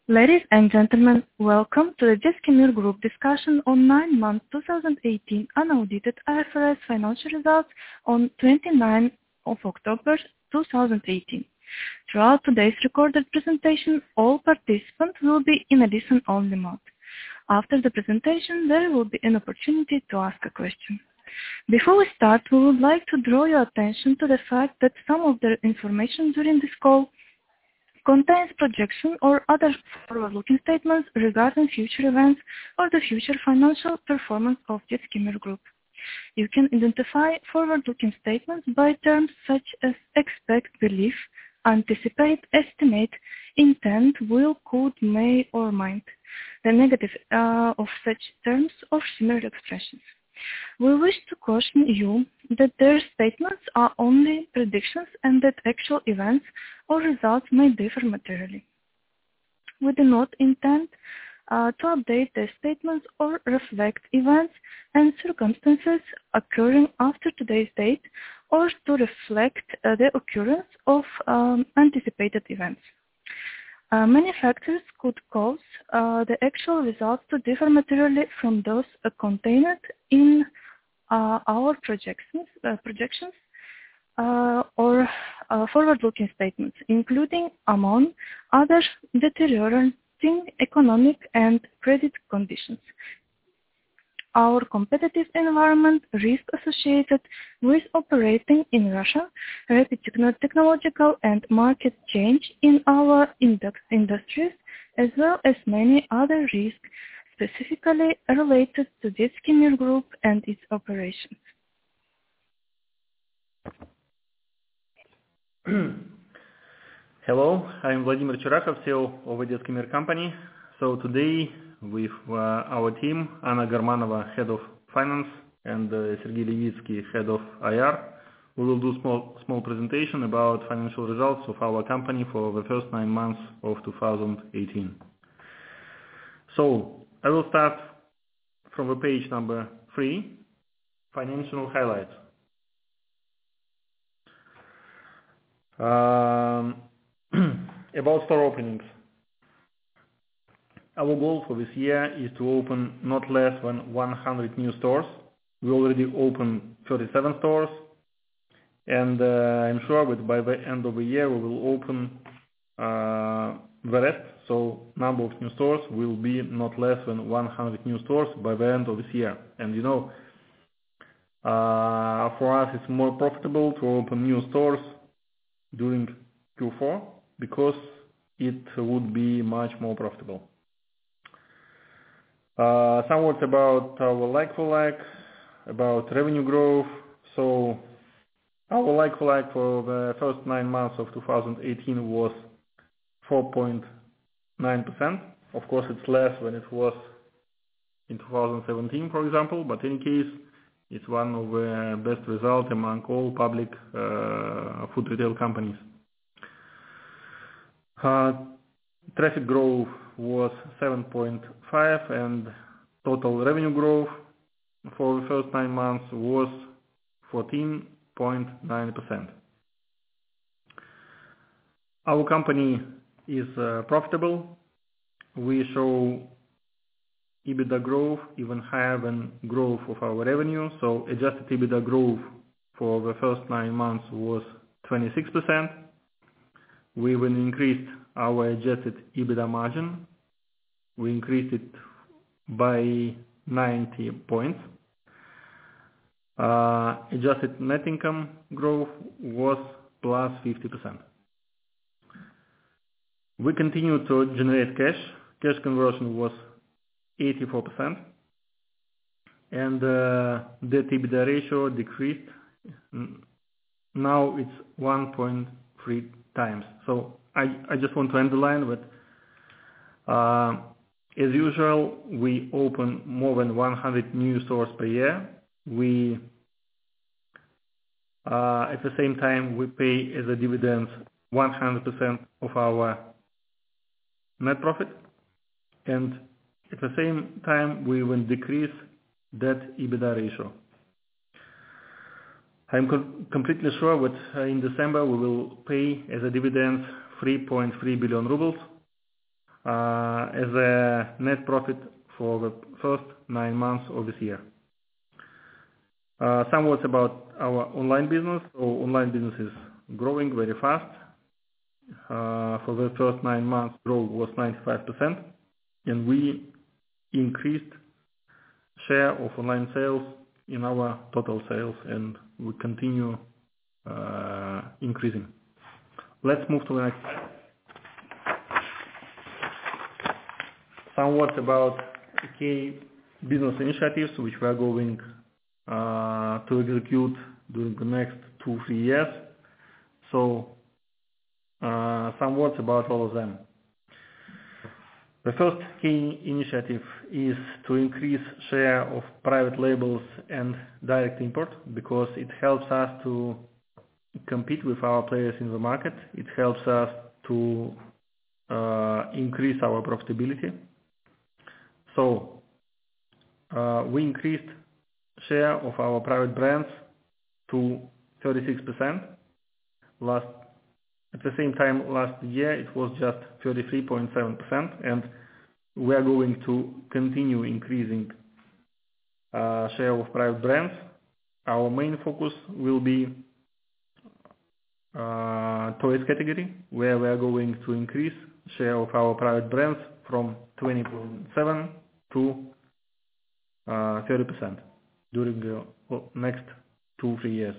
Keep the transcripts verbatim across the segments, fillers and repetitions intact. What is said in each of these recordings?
Ladies and gentlemen, welcome to the Gestamir Group discussion on nine months twenty eighteen unaudited I F R S financial results on twenty-ninth of October twenty eighteen. Throughout today's recorded presentation, all participants will be in a listen-only mode. After the presentation, there will be an opportunity to ask a question. Before we start, we would like to draw your attention to the fact that some of the information during this call contains projection or other forward-looking statements regarding future events or the future financial performance of Gestamir Group. You can identify forward-looking statements by terms such as expect, believe, anticipate, estimate, intend, will, could, may, or might, the negative uh, of such terms or similar expressions. We wish to caution you that their statements are only predictions and that actual events or results may differ materially. We do not intend uh, to update their statements or reflect events and circumstances occurring after today's date or to reflect uh, the occurrence of um, anticipated events. Uh, many factors could cause uh, the actual results to differ materially from those uh, contained in uh, our projections, uh, projections uh, or uh, forward-looking statements, including, among others, deteriorating economic and credit conditions, our competitive environment, risk associated with operating in Russia, rapid technological and market change in our industries, as well as many other risks specifically related to Gestamir Group and its operations. Hello, I'm Vladimir Cherakhov, C E O of the Gestamir company. So today, with uh, our team, Anna Garmanova, Head of Finance, and uh, Sergey Levitsky, Head of I R, we will do small small presentation about financial results of our company for the first nine months of two thousand eighteen. So I will start from the page number three, financial highlights. Um, about store openings. Our goal for this year is to open not less than one hundred new stores. We already opened thirty-seven stores, and uh, I'm sure that by the end of the year we will open uh, the rest. So number of new stores will be not less than one hundred new stores by the end of this year. And you know, uh, for us it's more profitable to open new stores during Q four because it would be much more profitable. Uh, some words about our like-for-like, about revenue growth. So our like-for-like for the first nine months of two thousand eighteen was four point nine percent. Of course, it's less than it was in two thousand seventeen, for example, but in any case, it's one of the best results among all public uh, food retail companies. Uh, traffic growth was seven point five and total revenue growth for the first nine months was fourteen point nine percent. Our company is uh, profitable. We show EBITDA growth even higher than growth of our revenue. So adjusted EBITDA growth for the first nine months was twenty-six percent. We even increased our adjusted EBITDA margin. We increased it by ninety points. Uh, adjusted net income growth was plus fifty percent. We continue to generate cash. Cash conversion was eighty-four percent. And uh, debt EBITDA ratio decreased. Now it's one point three times. So I, I just want to underline that uh, as usual, we open more than one hundred new stores per year. We, uh, at the same time, we pay as a dividend one hundred percent of our net profit. And at the same time, we will decrease that EBITDA ratio. I'm co- completely sure that uh, in December we will pay as a dividend three point three billion rubles. uh, as a net profit for the first nine months of this year. Uh, some words about our online business. So online business is growing very fast. Uh, for the first nine months, growth was ninety-five percent, and we increased share of online sales in our total sales, and we continue uh, increasing. Let's move to the next slide. Some words about key business initiatives which we are going uh, to execute during the next two, three years. So uh, some words about all of them. The first key initiative is to increase share of private labels and direct import, because it helps us to compete with our players in the market. It helps us to uh, increase our profitability. So uh, we increased share of our private brands to thirty-six percent. Last At the same time, last year it was just thirty-three point seven percent, and we are going to continue increasing uh, share of private brands. Our main focus will be uh, toys category, where we are going to increase share of our private brands from twenty point seven to uh, thirty percent during the next two, three years.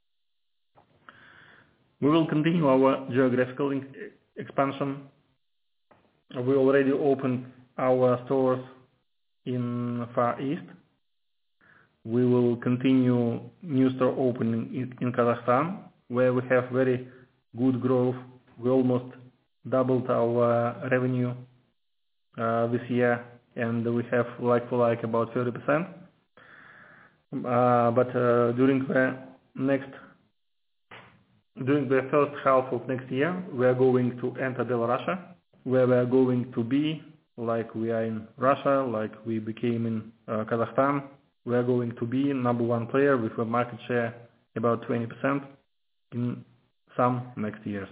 We will continue our geographical expansion. We already opened our stores in Far East. We will continue new store opening in, in Kazakhstan, where we have very good growth. We almost doubled our revenue uh, this year, and we have like-for-like about thirty percent. Uh, but uh, during the next During the first half of next year, we are going to enter Belarus, where we are going to be like we are in Russia, like we became in uh, Kazakhstan. We are going to be number one player with a market share about twenty percent in some next years.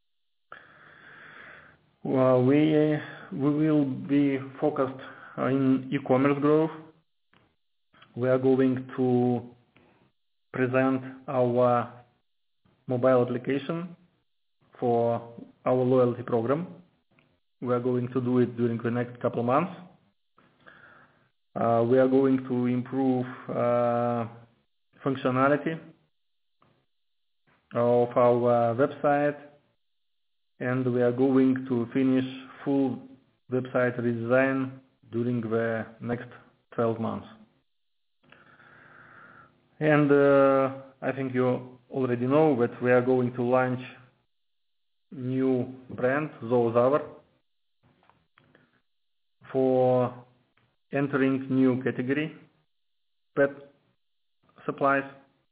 Well, we, uh, we will be focused in e-commerce growth. We are going to present our mobile application for our loyalty program. We are going to do it during the next couple of months. Uh, we are going to improve uh, functionality of our website, and we are going to finish full website redesign during the next twelve months. And uh, I think you already know that we are going to launch new brand, Zoozaur, for entering new category, pet supplies.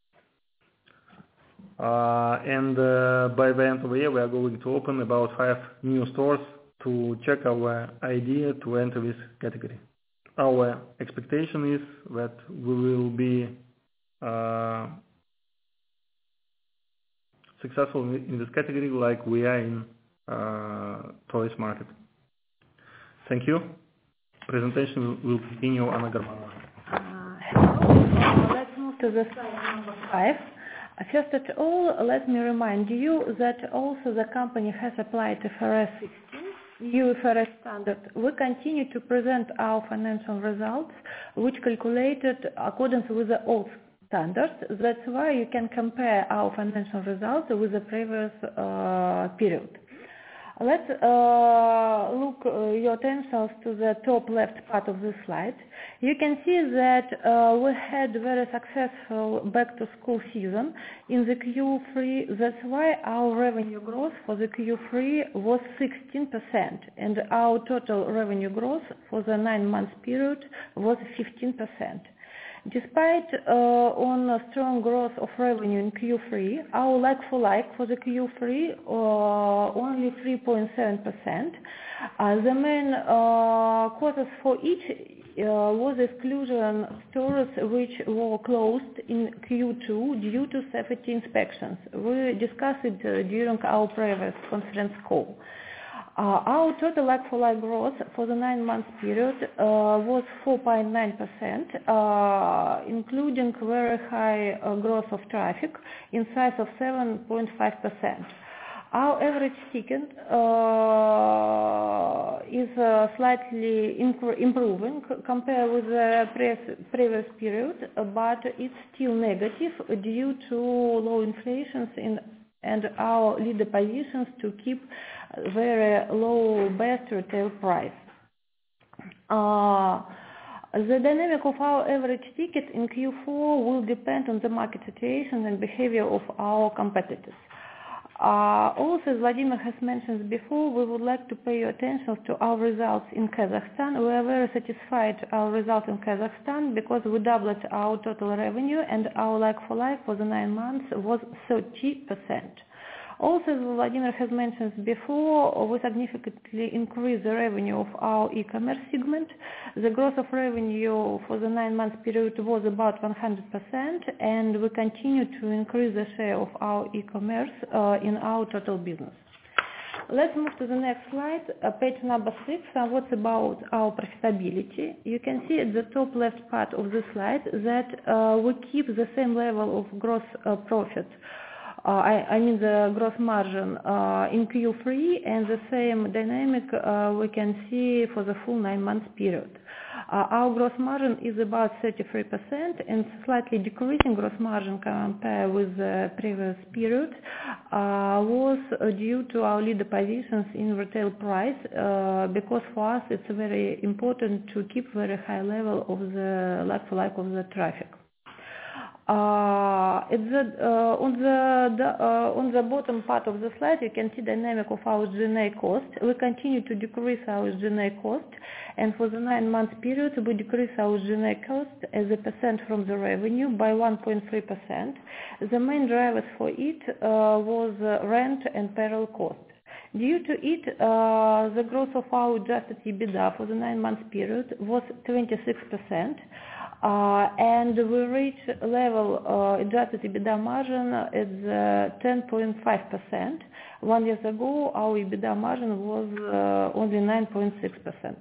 Uh, and uh, by the end of the year, we are going to open about five new stores to check our idea to enter this category. Our expectation is that we will be uh, successful in this category like we are in uh, toys market. Thank you. Presentation will continue, Anna Garmanova. Uh, hello. Uh, let's move to the slide number five. Uh, first of all, let me remind you that also the company has applied F R S sixteen, new F R S standard. We continue to present our financial results, which calculated according with the old standards. That's why you can compare our financial results with the previous uh, period. Let's uh, look uh, your attention to the top left part of this slide. You can see that uh, we had very successful back-to-school season in the Q three. That's why our revenue growth for the Q three was sixteen percent, and our total revenue growth for the nine-month period was fifteen percent. Despite uh, on a strong growth of revenue in Q three, our like-for-like for the Q three uh, only three point seven percent. Uh, the main uh, causes for each uh, was exclusion stores which were closed in Q two due to safety inspections. We discussed it uh, during our previous conference call. Uh, our total like-for-like growth for the nine-month period uh, was four point nine percent, uh, including very high uh, growth of traffic in size of seven point five percent. Our average ticket uh, is uh, slightly inc- improving compared with the pre- previous period, but it's still negative due to low inflation in and our leader positions to keep very low best retail price. Uh, the dynamic of our average ticket in Q four will depend on the market situation and behavior of our competitors. Uh, also, as Vladimir has mentioned before, we would like to pay your attention to our results in Kazakhstan. We are very satisfied with our results in Kazakhstan because we doubled our total revenue and our like-for-like for the nine months was thirty percent. Also, as Vladimir has mentioned before, we significantly increased the revenue of our e-commerce segment. The growth of revenue for the nine-month period was about one hundred percent, and we continue to increase the share of our e-commerce uh, in our total business. Let's move to the next slide, uh, page number six, uh, what's about our profitability. You can see at the top left part of the slide that uh, we keep the same level of gross uh, profit. Uh, I, I mean the gross margin uh, in Q three, and the same dynamic uh, we can see for the full nine months period. Uh, our gross margin is about thirty-three percent, and slightly decreasing gross margin compared with the previous period uh, was due to our leader positions in retail price, uh, because for us it's very important to keep very high level of the like-for-like of the traffic. Uh, it's the, uh, on the, the uh, on the bottom part of the slide, you can see dynamic of our G and A cost. We continue to decrease our G and A cost, and for the nine-month period, we decrease our G and A cost as a percent from the revenue by one point three percent. The main drivers for it uh, was uh, rent and payroll cost. Due to it, uh, the growth of our adjusted EBITDA for the nine-month period was twenty-six percent. Uh, and we reached level uh, adjusted EBITDA margin at uh, ten point five percent. One year ago, our EBITDA margin was uh, only nine point six percent.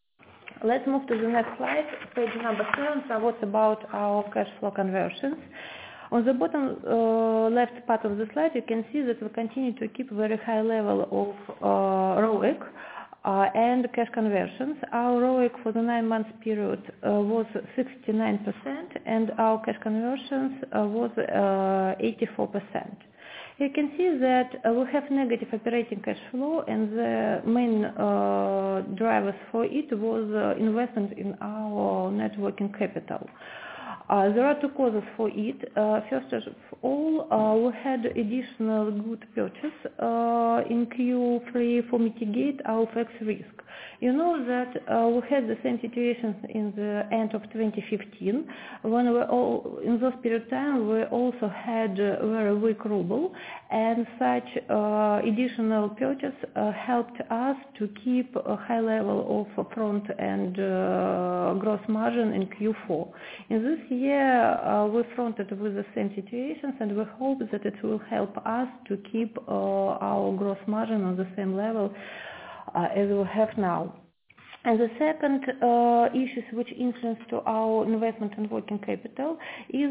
Let's move to the next slide, page number seven. So what's about our cash flow conversions? On the bottom uh, left part of the slide, you can see that we continue to keep very high level of uh, ROIC. Uh, and cash conversions. Our ROIC for the nine-month period uh, was sixty-nine percent, and our cash conversions uh, was uh, eighty-four percent. You can see that uh, we have negative operating cash flow, and the main uh, drivers for it was uh, investment in our net working capital. Uh, there are two causes for it. Uh, first of all, uh, we had additional good purchase uh, in Q three for mitigate our F X risk. You know that uh, we had the same situation in the end of twenty fifteen, when we all, in this period of time we also had a very weak ruble, and such uh, additional purchase uh, helped us to keep a high level of front and uh, gross margin in Q four. In this year uh, we fronted with the same situations, and we hope that it will help us to keep uh, our gross margin on the same level uh, as we have now. And the second uh, issues which influence to our investment and working capital is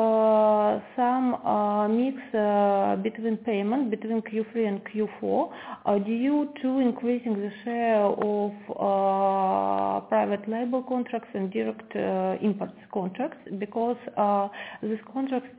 uh, some uh, mix uh, between payment between Q three and Q four uh, due to increasing the share of uh, private label contracts and direct uh, imports contracts, because uh, this contract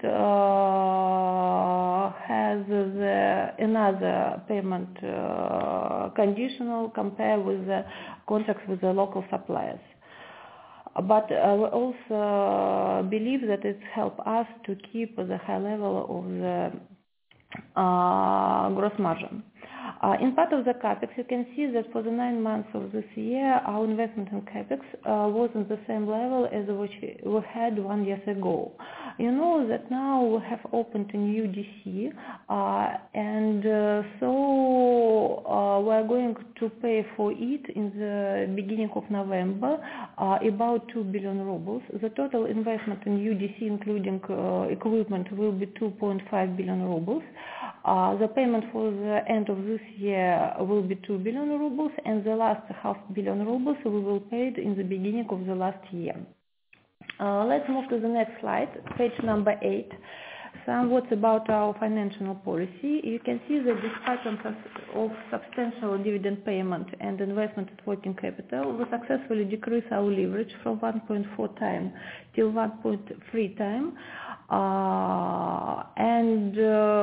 uh, has the, another payment uh, conditional compared with the contracts with the local suppliers. But uh, we also believe that it helps us to keep the high level of the uh, gross margin. Uh, in part of the CAPEX, you can see that for the nine months of this year, our investment in CAPEX uh, was on the same level as which we had one year ago. You know that now we have opened a new D C, uh, and uh, so uh, we are going to pay for it in the beginning of November, uh, about two billion rubles. The total investment in U D C, including uh, equipment, will be two point five billion rubles. Uh, the payment for the end of this year will be two billion rubles, and the last half billion rubles we will pay in the beginning of the last year. Uh, let's move to the next slide, page number eight. Some words about our financial policy. You can see that despite of substantial dividend payment and investment in working capital, we successfully decreased our leverage from one point four times till one point three times. Uh, and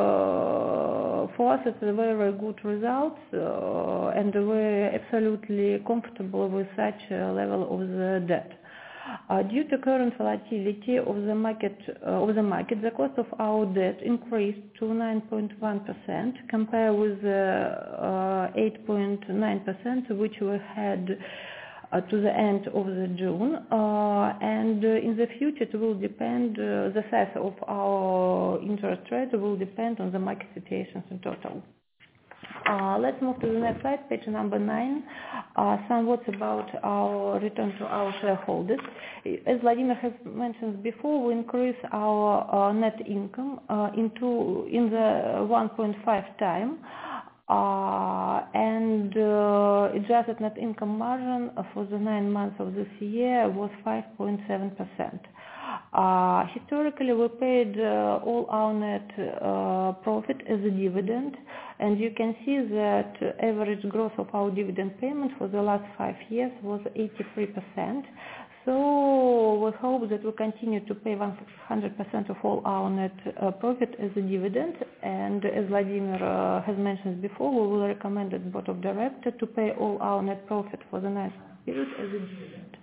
uh, for us it's a very, very good result, uh, and we're absolutely comfortable with such a level of the debt. Uh, due to current volatility of the market, uh, of the market, the cost of our debt increased to nine point one percent, compared with the uh, eight point nine percent which we had uh, to the end of the June. Uh, and uh, in the future, it will depend. Uh, the size of our interest rate will depend on the market situations in total. Uh, let's move to the next slide, page number nine. Uh, some words about our return to our shareholders. As Vladimir has mentioned before, we increase our uh, net income uh, into in the one point five time, uh, and uh, adjusted net income margin for the nine months of this year was five point seven percent. Uh, historically, we paid uh, all our net uh, profit as a dividend, and you can see that average growth of our dividend payment for the last five years was eighty-three percent. So we hope that we continue to pay one hundred percent of all our net uh, profit as a dividend, and as Vladimir uh, has mentioned before, we will recommend the board of directors to pay all our net profit for the next period as a dividend.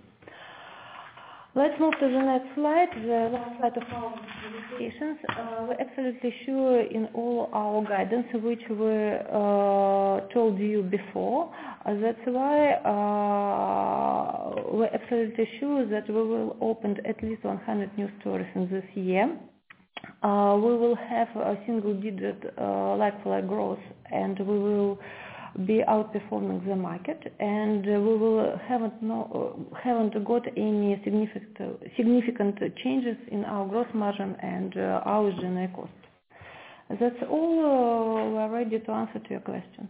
Let's move to the next slide, the last slide of our presentations. Uh, we're absolutely sure in all our guidance, which we uh, told you before. Uh, that's why uh, we're absolutely sure that we will open at least one hundred new stores in this year. Uh, we will have a single-digit uh, like-for-like growth, and we will be outperforming the market, and uh, we will haven't no uh, haven't got any significant significant changes in our gross margin and uh, our G and A cost. That's all. Uh, we are ready to answer to your question.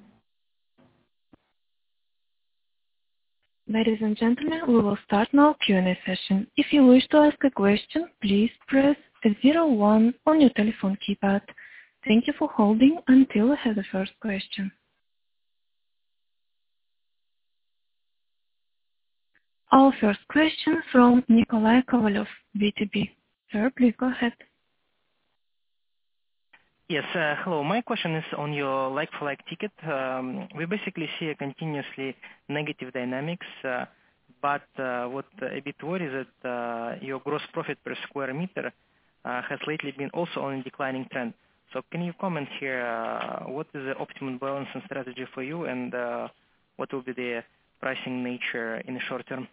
Ladies and gentlemen, we will start now Q and A session. If you wish to ask a question, please press zero one on your telephone keypad. Thank you for holding until we have the first question. Our first question from Nikolai Kovalov, V T B. Sir, please go ahead. Yes, uh, hello. My question is on your like-for-like ticket. Um, we basically see a continuously negative dynamics, uh, but uh, what a bit worries is that uh, your gross profit per square meter uh, has lately been also on a declining trend. So can you comment here, uh, what is the optimum balance and strategy for you, and uh, what will be the pricing nature in the short term?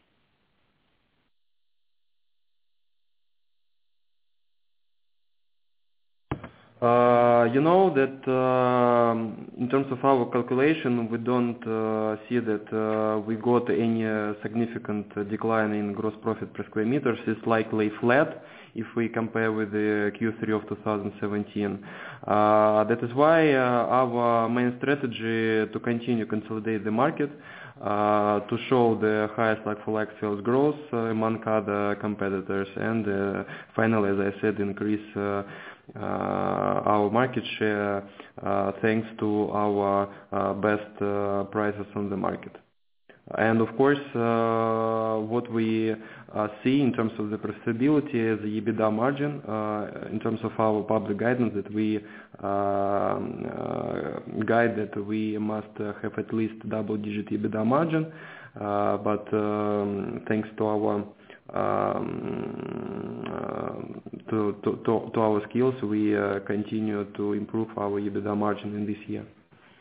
Uh, you know that uh, in terms of our calculation, we don't uh, see that uh, we got any uh, significant uh, decline in gross profit per square meters. It's likely flat if we compare with the Q three of two thousand seventeen. Uh, that is why uh, our main strategy to continue consolidate the market, uh, to show the highest like-for-like sales growth uh, among other competitors, and uh, finally, as I said, increase uh, Uh, our market share uh, thanks to our uh, best uh, prices on the market. And of course, uh, what we uh, see in terms of the profitability is the EBITDA margin, uh, in terms of our public guidance, that we uh, uh, guide that we must uh, have at least double-digit EBITDA margin, uh, but um, thanks to our Um, uh, to, to, to, to our skills, we uh, continue to improve our EBITDA margin in this year.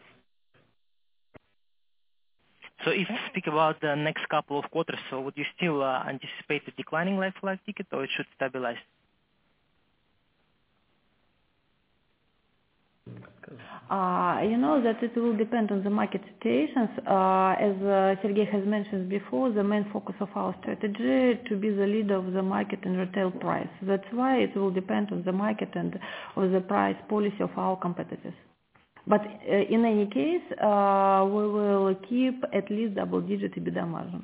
So if you speak about the next couple of quarters, so would you still uh, anticipate a declining like-for-like ticket, or it should stabilize? Uh, you know that it will depend on the market situations. Uh, as uh, Sergey has mentioned before, the main focus of our strategy to be the leader of the market in retail price. That's why it will depend on the market and on the price policy of our competitors. But uh, in any case, uh, we will keep at least double-digit EBITDA margin.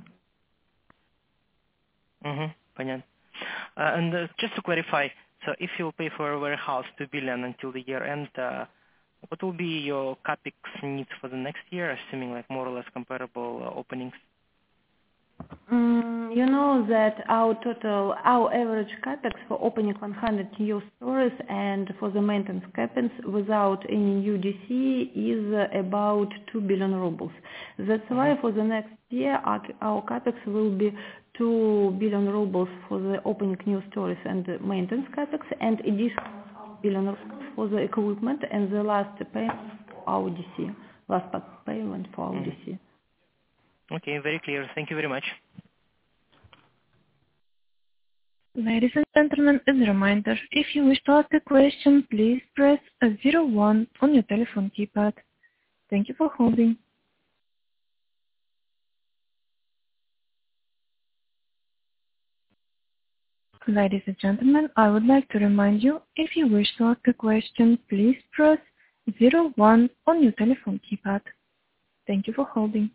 Mm-hmm. Понятно. Uh, and uh, just to clarify, so if you pay for a warehouse two billion until the year end, uh, what will be your capex needs for the next year, assuming like more or less comparable uh, openings? Mm, you know that our total, our average capex for opening one hundred new stores and for the maintenance capex without any new D C is uh, about two billion rubles. That's mm-hmm. why for the next year our, our capex will be two billion rubles for the opening new stores and the maintenance capex, and additional billion rubles for the equipment and the last payment for our D C, last payment for our mm-hmm. D C. Okay, very clear. Thank you very much. Ladies and gentlemen, as a reminder, if you wish to ask a question, please press zero one on your telephone keypad. Thank you for holding. Ladies and gentlemen, I would like to remind you, if you wish to ask a question, please press zero one on your telephone keypad. Thank you for holding.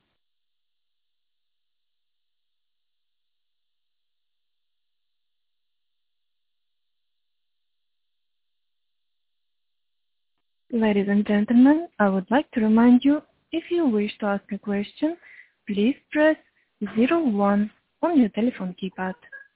Ladies and gentlemen, I would like to remind you, if you wish to ask a question, please press zero one on your telephone keypad.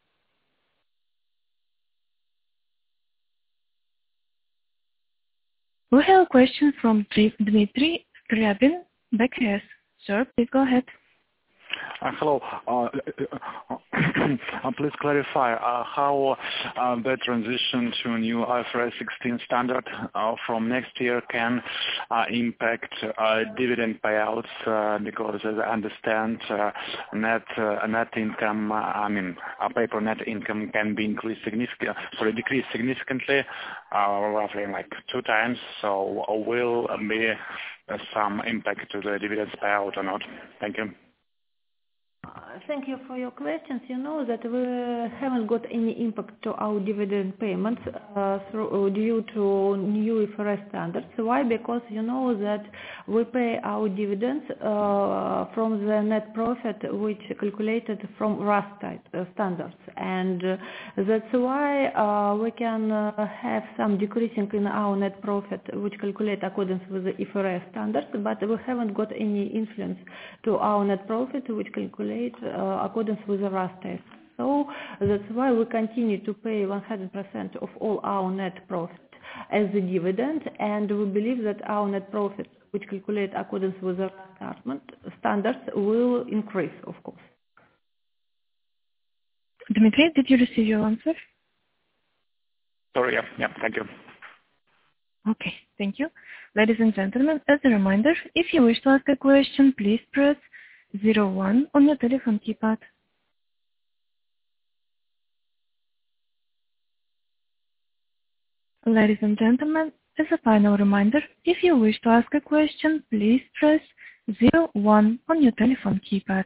We have a question from Dmitry Skryabin, B K S. Sir, please go ahead. Uh, hello. Uh, uh, please clarify uh, how uh, the transition to new I F R S sixteen standard uh, from next year can uh, impact uh, dividend payouts, uh, because as I understand, uh, net uh, net income, uh, I mean, uh, paper net income can be increased significantly, sorry, decreased significantly, uh, roughly like two times. So will be uh, some impact to the dividends payout or not? Thank you. Uh, Thank you for your questions. You know that we haven't got any impact to our dividend payments uh, through, uh, due to new I F R S standards. Why? Because you know that we pay our dividends uh, from the net profit, which calculated from R A S type uh, standards, and uh, that's why uh, we can uh, have some decreasing in our net profit, which calculate according with the I F R S standards, but we haven't got any influence to our net profit, which calculate Uh, accordance with the R A S test. So that's why we continue to pay one hundred percent of all our net profit as the dividend, and we believe that our net profit, which calculate accordance with the R A S standards, will increase, of course. Dmitry, did you receive your answer? Sorry, yeah, yeah, thank you. Okay, thank you. Ladies and gentlemen, as a reminder, if you wish to ask a question, please press zero one on your telephone keypad. Ladies and gentlemen, as a final reminder, if you wish to ask a question, please press zero one on your telephone keypad.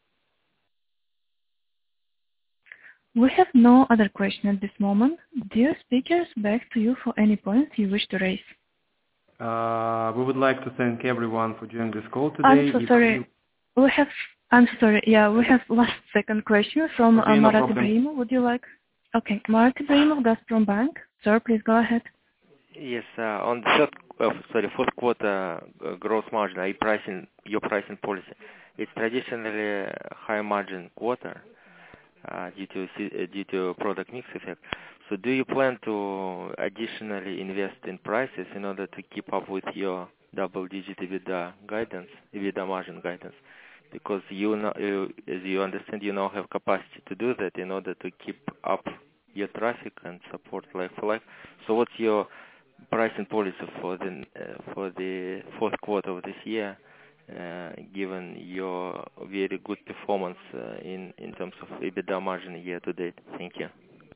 We have no other question at this moment. Dear speakers, back to you for any points you wish to raise. Uh, we would like to thank everyone for joining this call today. I'm so sorry. You... We have, I'm sorry, yeah, we have last second question from okay, uh, no Marat Ibrahimov. Would you like? Okay, Marat Ibrahimov, Gazprom Bank. Sir, please go ahead. Yes, uh, on the third, uh, sorry, fourth quarter uh, gross margin, are you pricing, your pricing policy, it's traditionally a high margin quarter uh, due to uh, due to product mix effect. So do you plan to additionally invest in prices in order to keep up with your double-digit EBITDA guidance, EBITDA margin guidance? Because you, know, you, as you understand, you now have capacity to do that in order to keep up your traffic and support like-for-like. So what's your pricing policy for the uh, for the fourth quarter of this year, uh, given your very good performance uh, in in terms of EBITDA margin year to date? Thank you.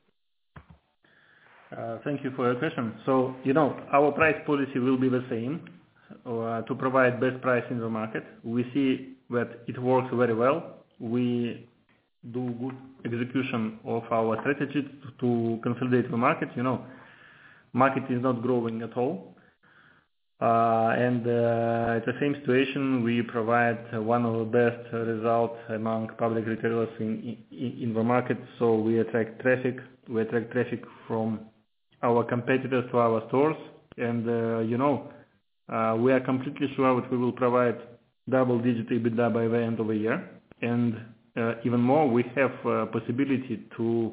Uh, thank you for your question. So you know our price policy will be the same, uh, to provide best price in the market. We see that it works very well. We do good execution of our strategy to consolidate the market. You know, market is not growing at all. Uh, and uh, at the same situation, we provide uh, one of the best results among public retailers in, in, in the market. So we attract traffic. We attract traffic from our competitors to our stores. And, uh, you know, uh, we are completely sure that we will provide double-digit EBITDA by the end of the year. And uh, even more, we have uh, possibility to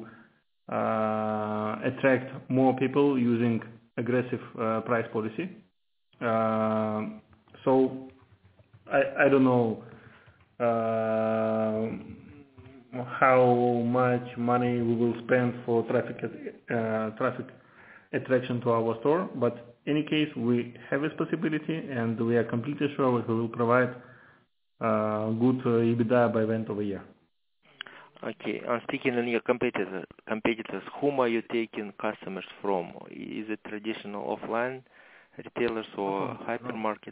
uh, attract more people using aggressive uh, price policy. Uh, so I, I don't know uh, how much money we will spend for traffic uh, traffic attraction to our store, but in any case we have this possibility and we are completely sure that we will provide uh, good uh, EBITDA by the end of the year. Okay, I'm speaking on your competitors. Competitors, whom are you taking customers from? Is it traditional offline retailers or Oh, hypermarkets?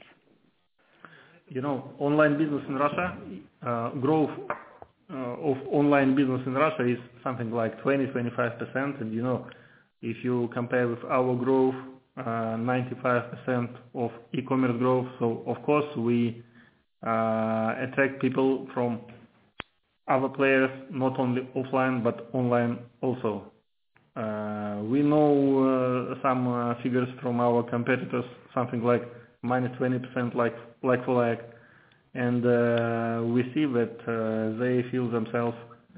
You know, online business in Russia, uh, growth uh, of online business in Russia is something like twenty to twenty-five percent. And you know, if you compare with our growth, uh, ninety-five percent of e-commerce growth, so of course we uh, attract people from other players, not only offline but online also. Uh, we know uh, some uh, figures from our competitors, something like minus twenty percent like like for like, and uh, we see that uh, they feel themselves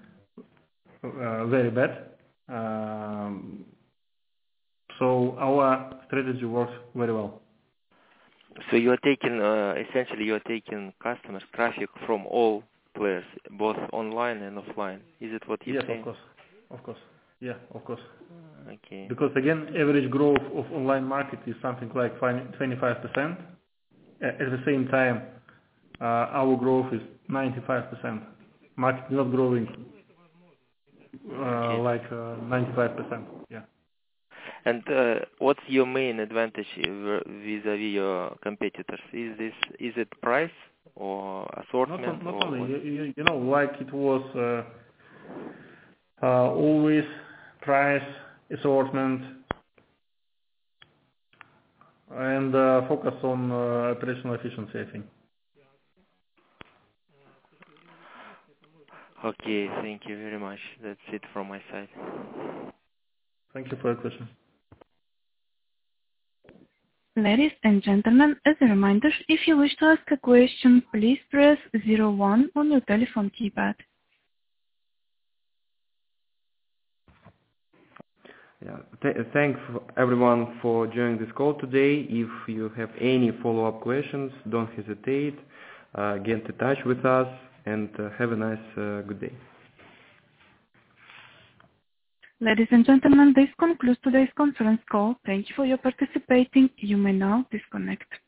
uh, very bad. Um, so our strategy works very well. So you are taking, uh, essentially you are taking customers, traffic from all players, both online and offline. Is it what you're yes, saying? Yes, of course. Of course. Yeah, of course. Okay. Because again, average growth of online market is something like twenty-five percent. At the same time, uh, our growth is ninety-five percent. Market is not growing uh, okay. like uh, ninety-five percent. Yeah. And uh, what's your main advantage vis-a-vis your competitors? Is this is it price or assortment? Not, not or only, you, you know, like it was uh, uh, always price, assortment, and uh, focus on uh, operational efficiency, I think. Okay, thank you very much. That's it from my side. Thank you for your question. Ladies and gentlemen, as a reminder, if you wish to ask a question, please press zero one on your telephone keypad. Yeah. Th- thanks everyone for joining this call today. If you have any follow-up questions, don't hesitate. Uh, get in touch with us and uh, have a nice uh, good day. Ladies and gentlemen, this concludes today's conference call. Thank you for your participating. You may now disconnect.